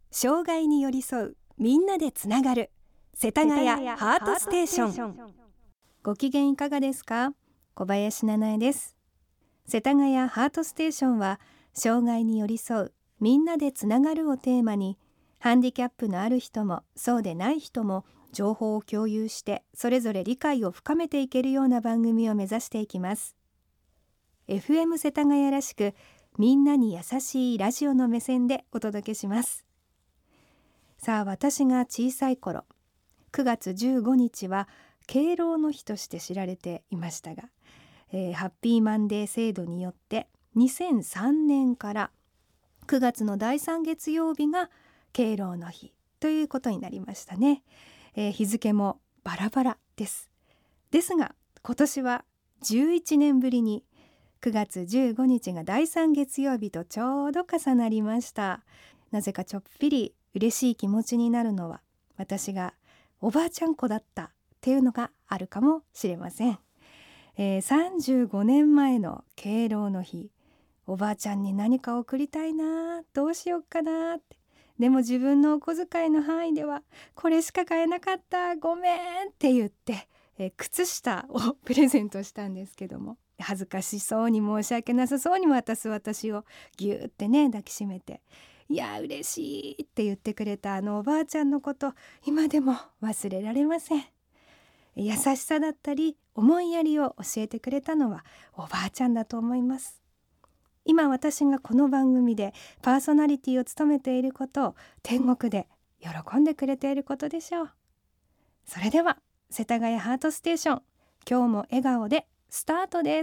障害に寄り添う、みんなでつながる世田谷ハートステーション。ご機嫌いかがですか？小林七重です。世田谷ハートステーションは、障害に寄り添う、みんなでつながるをテーマに、ハンディキャップのある人もそうでない人も情報を共有して、それぞれ理解を深めていけるような番組を目指していきます。 FM 世田谷らしく、みんなに優しいラジオの目線でお届けします。さあ、私が小さい頃、9月15日は敬老の日として知られていましたが、ハッピーマンデー制度によって2003年から9月の第3月曜日が敬老の日ということになりましたね。日付もバラバラです。ですが、今年は11年ぶりに9月15日が第3月曜日とちょうど重なりました。なぜかちょっぴり嬉しい気持ちになるのは、私がおばあちゃん子だったっていうのがあるかもしれません。35年前の敬老の日、おばあちゃんに何か贈りたいな、どうしようかなって。でも自分のお小遣いの範囲ではこれしか買えなかった、ごめんって言って、靴下をプレゼントしたんですけども、恥ずかしそうに申し訳なさそうに渡す私をぎゅーってね抱きしめて、いや嬉しいって言ってくれたあのおばあちゃんのこと、今でも忘れられません。優しさだったり思いやりを教えてくれたのはおばあちゃんだと思います。今私がこの番組でパーソナリティを務めていることを天国で喜んでくれていることでしょう。それでは世田谷ハートステーション、今日も笑顔でスタートです。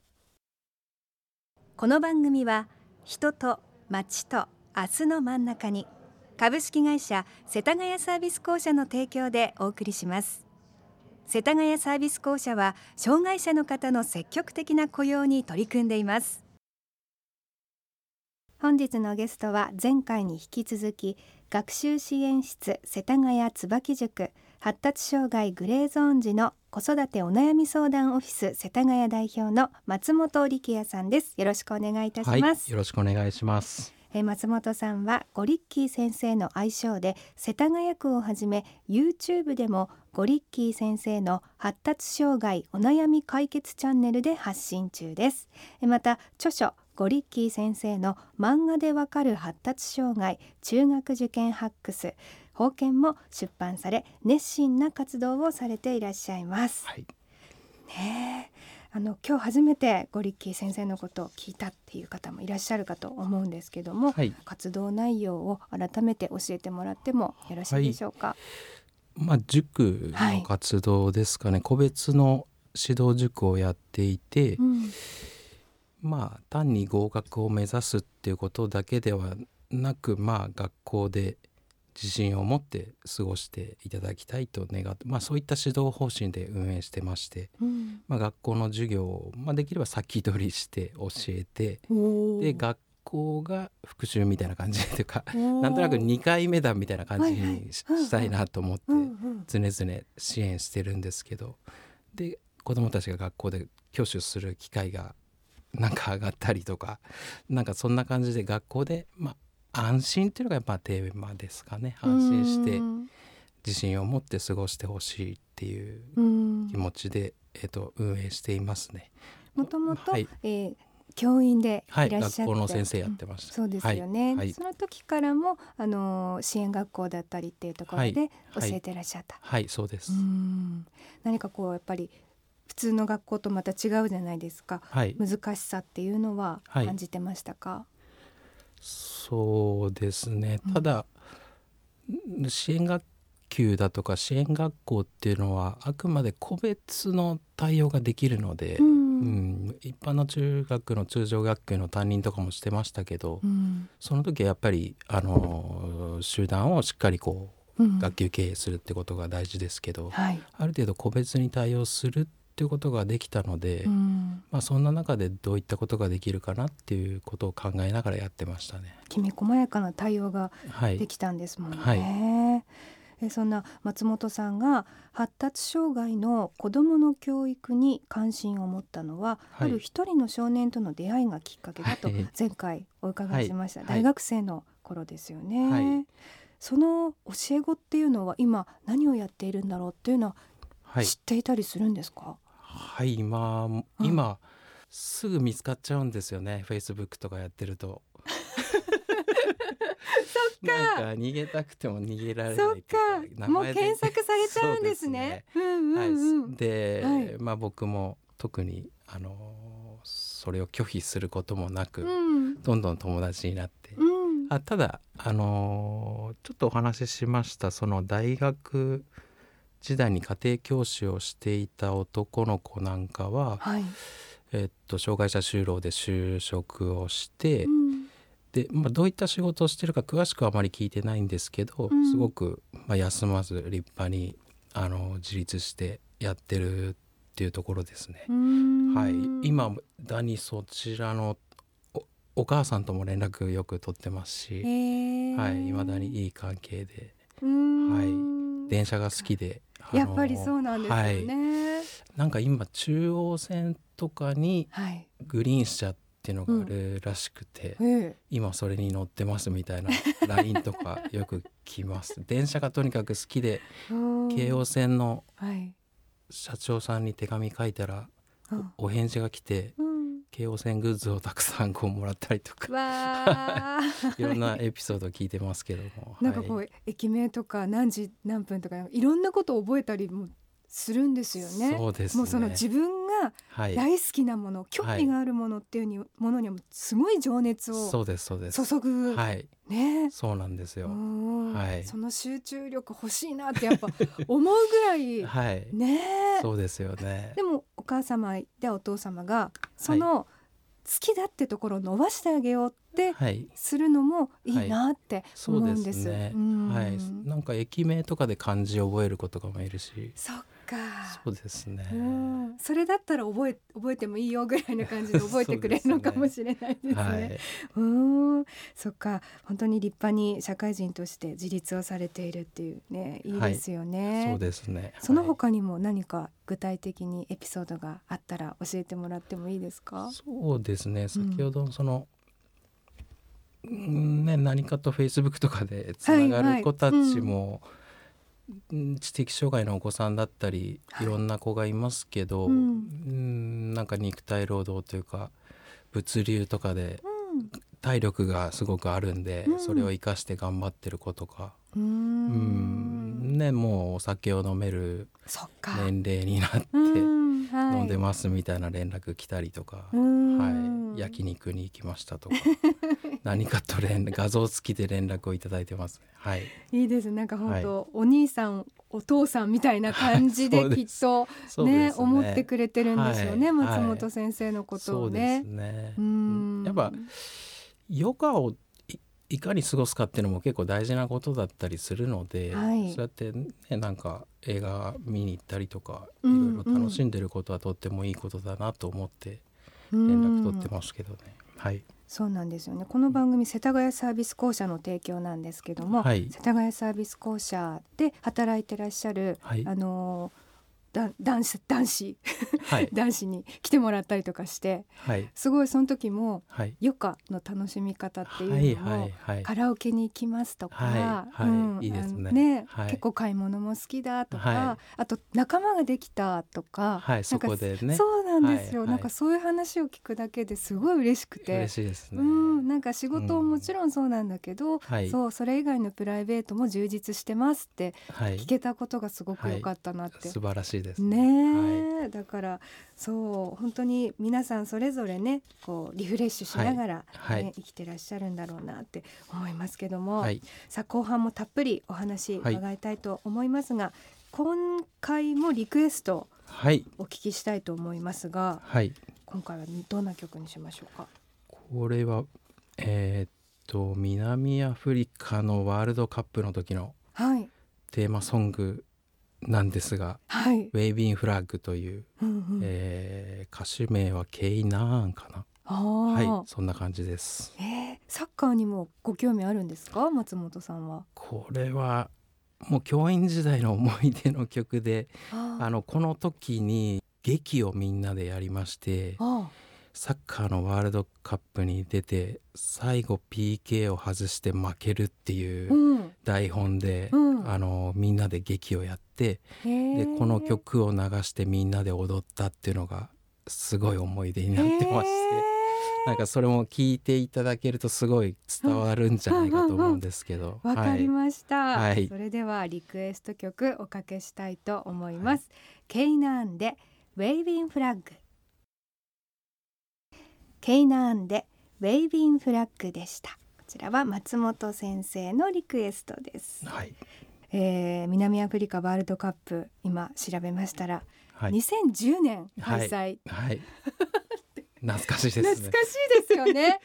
この番組は、人と街と明日の真ん中に、株式会社世田谷サービス公社の提供でお送りします。世田谷サービス公社は、障害者の方の積極的な雇用に取り組んでいます。本日のゲストは、前回に引き続き学習支援室世田谷椿塾発達障害グレーゾーン時の子育てお悩み相談オフィス世田谷代表の松本力也さんです。よろしくお願いいたします。 よろしくお願いします。 松本さんはゴリッキー先生の愛称で、世田谷区をはじめ YouTube でもゴリッキー先生の発達障害お悩み解決チャンネルで発信中です。また著書ゴリッキー先生の漫画でわかる発達障害中学受験ハックス法研も出版され、熱心な活動をされていらっしゃいます。ねえ、今日初めてゴリッキー先生のことを聞いたっていう方もいらっしゃるかと思うんですけども、活動内容を改めて教えてもらってもよろしいでしょうか？ 塾の活動ですかね。個別の指導塾をやっていて、単に合格を目指すっていうことだけではなく、学校で自信を持って過ごしていただきたいと願って、そういった指導方針で運営してまして、学校の授業を、できれば先取りして教えて、で学校が復習みたいな感じというか、なんとなく2回目だみたいな感じにしたいなと思って常々支援してるんですけど、で子どもたちが学校で挙手する機会がなんか上がったりとか、なんかそんな感じで学校で安心っていうのがやっぱテーマですかね。安心して自信を持って過ごしてほしいっていう気持ちで、運営していますね。 もともと教員でいらっしゃって、 学校の先生やってました。 そうですよね、その時からも支援学校だったりっていうところで教えてらっしゃった。 そうです。 何かやっぱり普通の学校とまた違うじゃないですか、難しさっていうのは感じてましたか？ そうですね、ただ支援学級だとか支援学校っていうのはあくまで個別の対応ができるので、一般の中学の通常学級の担任とかもしてましたけど、その時はやっぱり集団をしっかり学級経営するってことが大事ですけど、ある程度個別に対応するっていうことができたので、そんな中でどういったことができるかなっていうことを考えながらやってましたね。 きめ細やかな対応ができたんですもんね。そんな松本さんが発達障害の子どもの教育に関心を持ったのは、ある一人の少年との出会いがきっかけだと前回お伺いしました。大学生の頃ですよね、 はい、 その教え子っていうのは今何をやっているんだろうっていうのははい、 知っていたりするんですか？ はい、今すぐ見つかっちゃうんですよね、 Facebook とかやってると。なんか逃げたくても逃げられそっないというか、 か、もう検索されちゃうんですね。うんうんはい、 うん。 で、 はい僕も特にそれを拒否することもなく、 うんどんどん友達になって、 うん。 ただちょっとお話ししました、その大学時代に家庭教師をしていた男の子なんかは、 はい。 障害者就労で就職をして、 うんで、どういった仕事をしてるか詳しくはあまり聞いてないんですけど、 うんすごく、休まず立派に自立してやってるっていうところですね。はい、今だにそちらのお母さんとも連絡よく取ってますし、はい、未だにいい関係で、はい、電車が好きで、 やっぱりそうなんですよね。 はい、なんか今中央線とかにはい。 グリーン車っていうのがあるらしくて、 え今それに乗ってますみたいな LINE とかよく来ます電車がとにかく好きで、京王線のはい。 社長さんに手紙書いたらお返事が来て、 うん京王線グッズをたくさんもらったりとかわーいろんなエピソードを聞いてますけどもなんかこう、駅名とか何時何分とかいろんなことを覚えたりもするんですよね。 そうですね。 もうその自分がはい大好きなもの、興味があるものっていうものにはもうすごい情熱をそうですそうです注ぐ、 はいね。 そうなんですよ。はいその集中力欲しいなってやっぱ思うぐらいはいね。 そうですよね。 でもお母様やお父様がその好きだってところを伸ばしてあげようってはいするのもいいなってそうで思うんです。 すね。 うんはいなんか駅名とかで漢字を覚える子とかもいるし、 そっか。 そうですね。 それだったら覚えてもいいよぐらいな感じで覚えてくれるのかもしれないですね。 はいそっか、本当に立派に社会人として自立をされているっていうね、いいですよね。 そうですね。 その他にも何か具体的にエピソードがあったら教えてもらってもいいですか？ そうですね。先ほどその、何かと Facebook とかでつながる子たちも、知的障害のお子さんだったり、いろんな子がいますけど、なんか肉体労働というか物流とかで体力がすごくあるんで、それを生かして頑張ってる子とか、もうお酒を飲める年齢になって飲んでますみたいな連絡来たりとか、焼肉に行きましたとか何かと画像付きで連絡をいただいてます、 いいです。なんか本当、お兄さんお父さんみたいな感じできっとね、思ってくれてるんですよね、松本先生のことをね。 そうですね。やっぱ余暇をいかに過ごすかっていうのも結構大事なことだったりするので、そうやってね、なんか映画見に行ったりとか、いろいろ楽しんでることはとってもいいことだなと思って連絡取ってますけどね。 そうなんですよね。この番組世田谷サービス公社の提供なんですけども、世田谷サービス公社で働いてらっしゃる、男子男子に来てもらったりとかして、すごいその時も余暇の楽しみ方っていうのも、カラオケに行きますとか、 いいですね。 結構買い物も好きだとか、あと仲間ができたとか、 そこでね、 そうなんですよ。なんかそういう話を聞くだけですごい嬉しくて、 嬉しいですね。 なんか仕事ももちろんそうなんだけど、それ以外のプライベートも充実してますって聞けたことがすごく良かったなって。 素晴らしいですね。だからそう本当に皆さんそれぞれね、こうリフレッシュしながら、生きてらっしゃるんだろうなって思いますけども、さあ後半もたっぷりお話伺いたいと思いますが、今回もリクエストお聞きしたいと思いますが、今回はどんな曲にしましょうか？ これは南アフリカのワールドカップの時のテーマソングなんですが、ウェイビンフラッグという、歌手名はケイナーンかな。そんな感じです。 サッカーにもご興味あるんですか、松本さんは？ これはもう教員時代の思い出の曲で、この時に劇をみんなでやりまして、 サッカーのワールドカップに出て最後 PK を外して負けるっていう台本で、みんなで劇をやって、でこの曲を流してみんなで踊ったっていうのがすごい思い出になってまして、なんかそれも聞いていただけるとすごい伝わるんじゃないかと思うんですけど。 わかりました、 はい、 それではリクエスト曲おかけしたいと思います、ケイナーンでウェイビンフラッグ。ケイナーンでウェイビンフラッグでした。こちらは松本先生のリクエストです、南アフリカワールドカップ今調べましたら、2010年開催、 懐かしいですね。 懐かしいですよね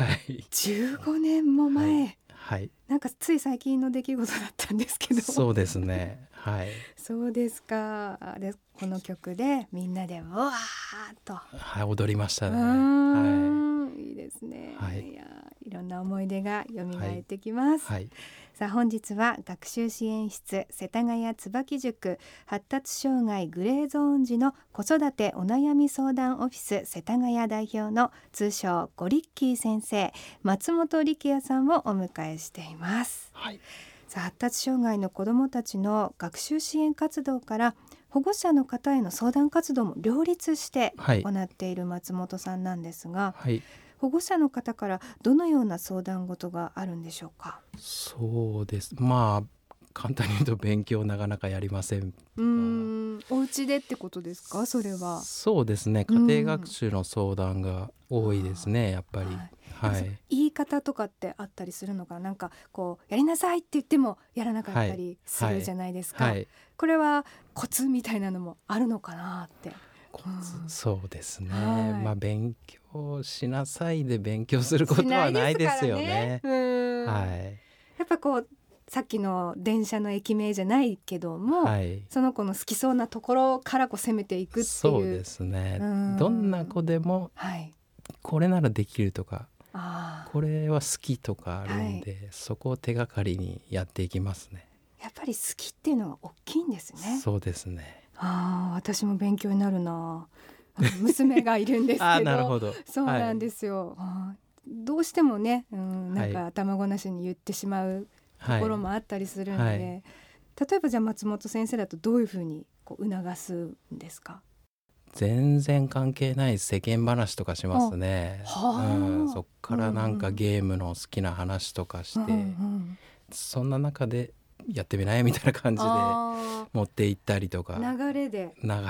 15年も前、なんかつい最近の出来事だったんですけど。 そうですね、 そうですか。でこの曲でみんなでわーっと、 踊りましたね。 いいですね、いろんな思い出が蘇ってきます、さあ本日は学習支援室世田谷椿塾発達障害グレーゾーン児の子育てお悩み相談オフィス世田谷代表の通称ゴリッキー先生松本力也さんをお迎えしています、さあ発達障害の子どもたちの学習支援活動から保護者の方への相談活動も両立して行っている松本さんなんですが、保護者の方からどのような相談事があるんでしょうか。 そうです、簡単に言うと勉強なかなかやりません。 お家でってことですか。それはそうですね、家庭学習の相談が多いですね、やっぱり。 言い方とかってあったりするのかな。なんかこうやりなさいって言ってもやらなかったりするじゃないですか、これはコツみたいなのもあるのかなって。 そうですね、勉強しなさいで勉強することはないですよね。やっぱこうさっきの電車の駅名じゃないけども、その子の好きそうなところからこう攻めていくっていう。 そうですね、どんな子でも、これならできるとかこれは好きとかあるんで、そこを手がかりにやっていきますね。 やっぱり好きっていうのが大きいんですね。 そうですね。 私も勉強になるな。娘がいるんですけどなるほど。 そうなんですよ、どうしてもね、なんか頭ごなしに言ってしまうところもあったりするので、例えばじゃあ松本先生だとどういうふうにこう促すんですか。 全然関係ない世間話とかしますね。そっからなんかゲームの好きな話とかして、そんな中でやってみないみたいな感じで持っていったりとか。流れで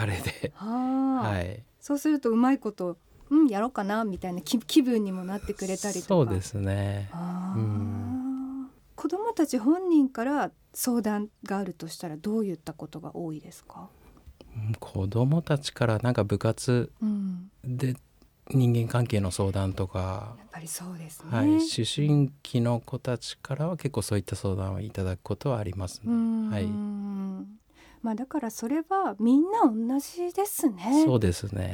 そうするとうまいことやろうかなみたいな気分にもなってくれたりとか。 そうですね。 子どもたち本人から相談があるとしたらどういったことが多いですか。 子どもたちからなんか部活で人間関係の相談とか、 やっぱりそうですね、 思春期の子たちからは結構そういった相談をいただくことはありますね。 だからそれはみんな同じですね。 そうですね。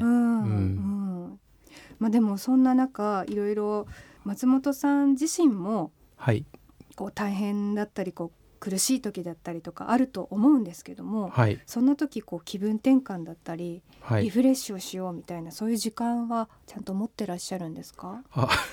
でもそんな中いろいろ松本さん自身も、こう大変だったりこう苦しい時だったりとかあると思うんですけども、そんな時こう気分転換だったり、リフレッシュをしようみたいなそういう時間はちゃんと持ってらっしゃるんですか。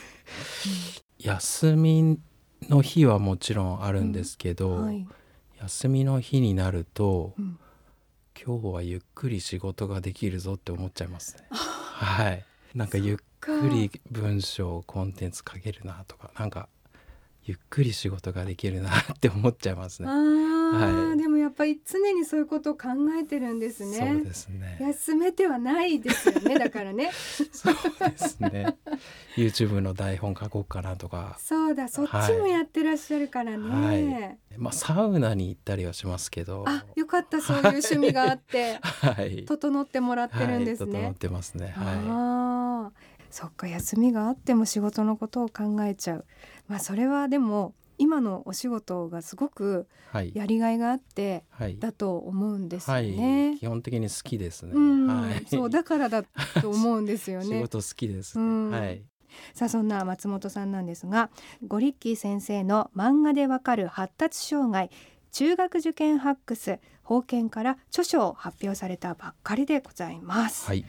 休みの日はもちろんあるんですけど、休みの日になると、今日はゆっくり仕事ができるぞって思っちゃいますね。なんかゆっくり文章コンテンツ書けるなとか、なんかゆっくり仕事ができるなって思っちゃいますね。 でもやっぱり常にそういうことを考えてるんですね。 そうですね。 休めてはないですよね。だからね。 そうですね。YouTube の台本書こうかなとか。 そうだ、そっちもやってらっしゃるからね。 サウナに行ったりはしますけど。 よかった、そういう趣味があって、整ってもらってるんですね。 整ってますね。 そっか、休みがあっても仕事のことを考えちゃう。それはでも今のお仕事がすごくやりがいがあってだと思うんですよね。 基本的に好きですね。 そうだからだと思うんですよね。 仕事好きですね。 さあそんな松本さんなんですが、ゴリッキー先生の漫画でわかる発達障害中学受験ハックス宝剣から著書を発表されたばっかりでございます。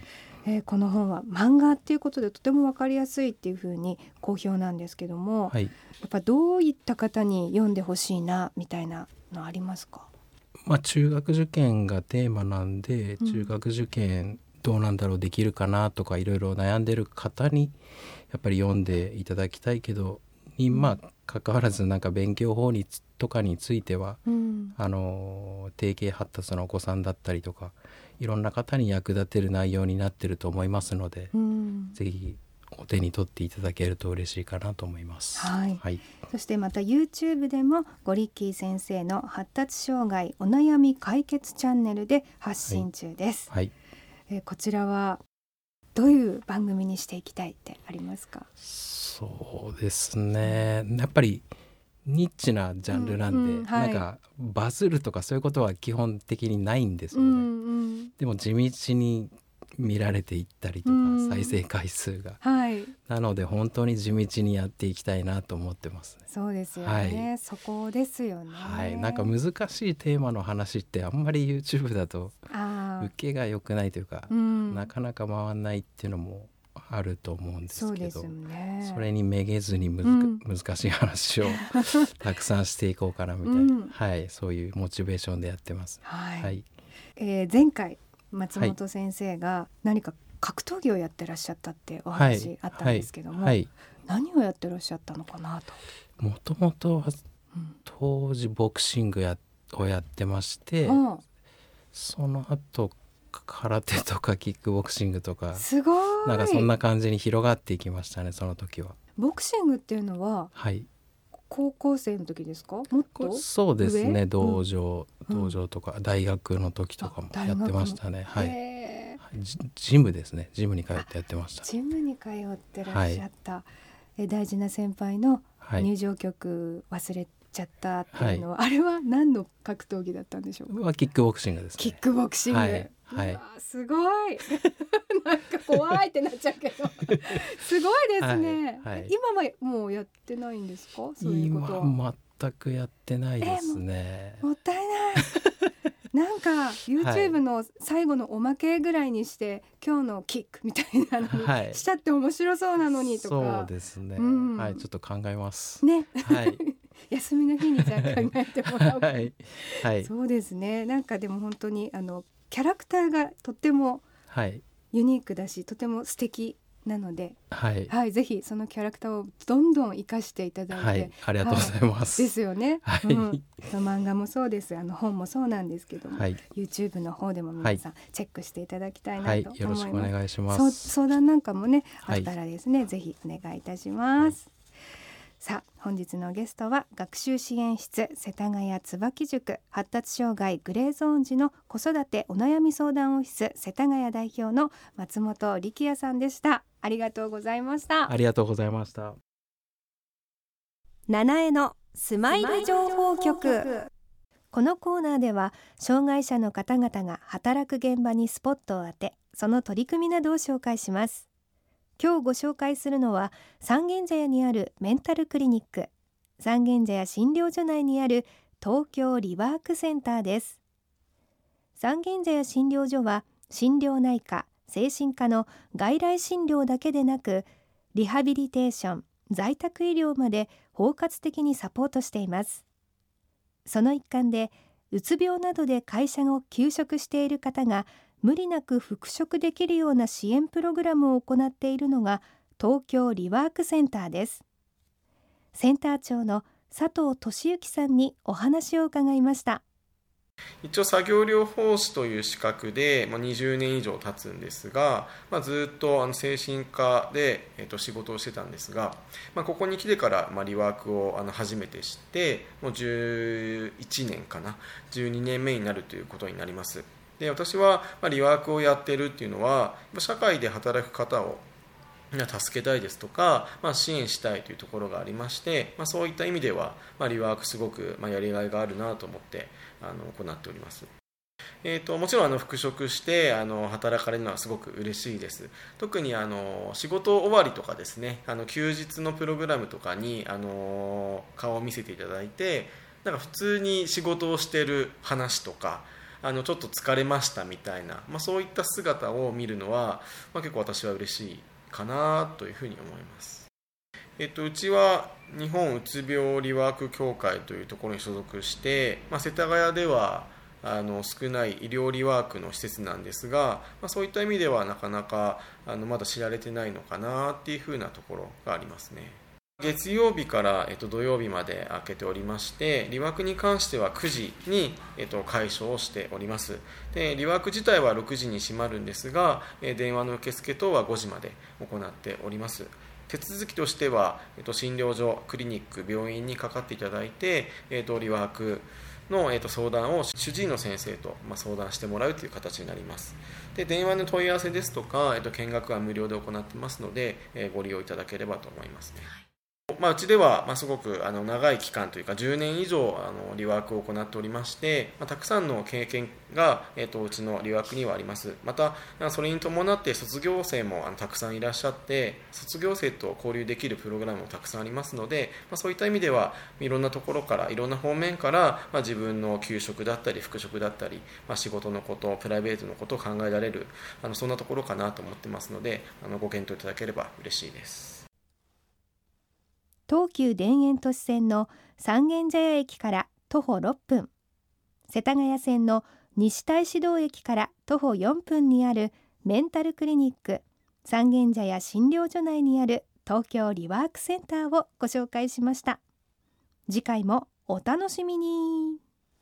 この本は漫画っていうことでとても分かりやすいっていうふうに好評なんですけども、 はい、 やっぱどういった方に読んでほしいなみたいなのありますか？ 中学受験がテーマなんで、中学受験どうなんだろう、できるかなとかいろいろ悩んでる方にやっぱり読んでいただきたいけどに、関わらずなんか勉強法とかについては、低形発達のお子さんだったりとかいろんな方に役立てる内容になってると思いますので、ぜひお手に取っていただけると嬉しいかなと思います。 はい、そしてまた YouTube でもゴリッキー先生の発達障害お悩み解決チャンネルで発信中です。こちらはどういう番組にしていきたいってありますか？ そうですね、やっぱりニッチなジャンルなんで、なんかバズるとかそういうことは基本的にないんですよね。でも地道に見られていったりとか、再生回数が、なので本当に地道にやっていきたいなと思ってますね。そうですよね、そこですよね。なんか難しいテーマの話ってあんまり YouTube だと受けが良くないというか、なかなか回らないっていうのもあると思うんですけど、それにめげずに難しい話をたくさんしていこうかなみたいな、そういうモチベーションでやってます。前回松本先生が何か格闘技をやってらっしゃったってお話あったんですけども、何をやってらっしゃったのかなと。もともとは当時ボクシングをやってまして、その後空手とかキックボクシングとか、すごいなんかそんな感じに広がっていきましたね、その時は。ボクシングっていうのは、高校生の時ですか？もっとそうですね、道場とか大学の時とかもやってましたね。ジムですね、ジムに通ってやってました。ジムに通ってらっしゃった、大事な先輩の入場曲忘れちゃったっていうのは、あれは何の格闘技だったんでしょうか？キックボクシングですね。キックボクシング、すごいなんか怖いってなっちゃうけどすごいですね。今はもうやってないんですか？そういうことは今全くやってないですね。もったいないなんか YouTube の最後のおまけぐらいにして今日のキックみたいなのにしちゃって面白そうなのにとか。そうですね、ちょっと考えますね。休みの日にじゃあ考えてもらおうそうですね。なんかでも本当にキャラクターがとってもユニークだし、とても素敵なので、ぜひそのキャラクターをどんどん生かしていただいて、ありがとうございます。ですよね。漫画もそうです、本もそうなんですけども、YouTube の方でも皆さんチェックしていただきたいなと思います。よろしくお願いします。相談なんかもねあったらですね、ぜひお願いいたします。さあ本日のゲストは学習支援室世田谷椿塾発達障害グレーゾーン児の子育てお悩み相談オフィス世田谷代表の松本力也さんでした。ありがとうございました。ありがとうございました。七重のスマイル情報局。このコーナーでは障害者の方々が働く現場にスポットを当て、その取り組みなどを紹介します。今日ご紹介するのは三軒茶屋にあるメンタルクリニック、三軒茶屋診療所内にある東京リワークセンターです。三軒茶屋診療所は心療内科、精神科の外来診療だけでなく、リハビリテーション、在宅医療まで包括的にサポートしています。その一環でうつ病などで会社を休職している方が無理なく復職できるような支援プログラムを行っているのが東京リワークセンターです。センター長の佐藤俊之さんにお話を伺いました。 一応作業療法士という資格で、20年以上経つんですが、ずっと精神科で、仕事をしてたんですが、ここに来てから、リワークを初めて知って、もう11年かな、12年目になるということになります。で、私はリワークをやっているっていうのは、社会で働く方を助けたいですとか、支援したいというところがありまして、そういった意味では、リワークすごくやりがいがあるなと思って行っております。もちろん復職して働かれるのはすごく嬉しいです。特に仕事終わりとかですね、休日のプログラムとかに顔を見せていただいて、なんか普通に仕事をしている話とか、 ちょっと疲れましたみたいな、そういった姿を見るのは、結構私は嬉しいかなというふうに思います。うちは日本うつ病リワーク協会というところに所属して、世田谷では少ない医療リワークの施設なんですが、そういった意味ではなかなかまだ知られてないのかなっていうふうなところがありますね。月曜日から、土曜日まで開けておりまして、リワークに関しては9時に、開所をしております。でリワーク自体は6時に閉まるんですが、電話の受付等は5時まで行っております。手続きとしては、診療所、クリニック、病院にかかっていただいて、リワークの相談を主治医の先生と相談してもらうという形になります。で電話の問い合わせですとか、見学は無料で行ってますので、ご利用いただければと思いますね。うちではすごく長い期間というか10年以上リワークを行っておりまして、たくさんの経験がうちのリワークにはあります。またそれに伴って卒業生もたくさんいらっしゃって、卒業生と交流できるプログラムもたくさんありますので、そういった意味ではいろんなところからいろんな方面から自分の給食だったり復職だったり、仕事のこと、プライベートのことを考えられるそんなところかなと思ってますので、ご検討いただければ嬉しいです。 東急田園都市線の三軒茶屋駅から徒歩6分、世田谷線の西大師堂駅から徒歩4分にあるメンタルクリニック三軒茶屋診療所内にある東京リワークセンターをご紹介しました。次回もお楽しみに。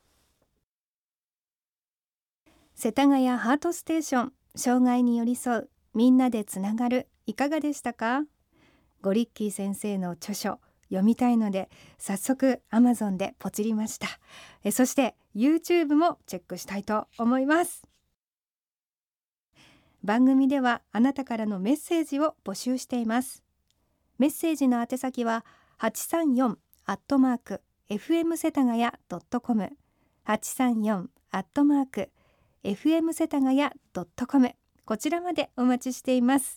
世田谷ハートステーション、障害に寄り添う、みんなでつながる、いかがでしたか？ゴリッキー先生の著書読みたいので早速 Amazon でポチりました。そして YouTube もチェックしたいと思います。番組ではあなたからのメッセージを募集しています。メッセージの宛先は834@fm世田谷.com 834@fm世田谷.com こちらまでお待ちしています。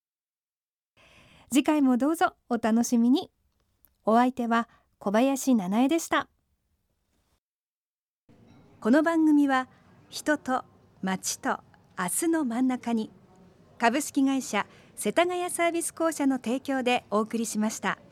次回もどうぞお楽しみに。お相手は小林七重でした。この番組は人と街と明日の真ん中に、株式会社世田谷サービス公社の提供でお送りしました。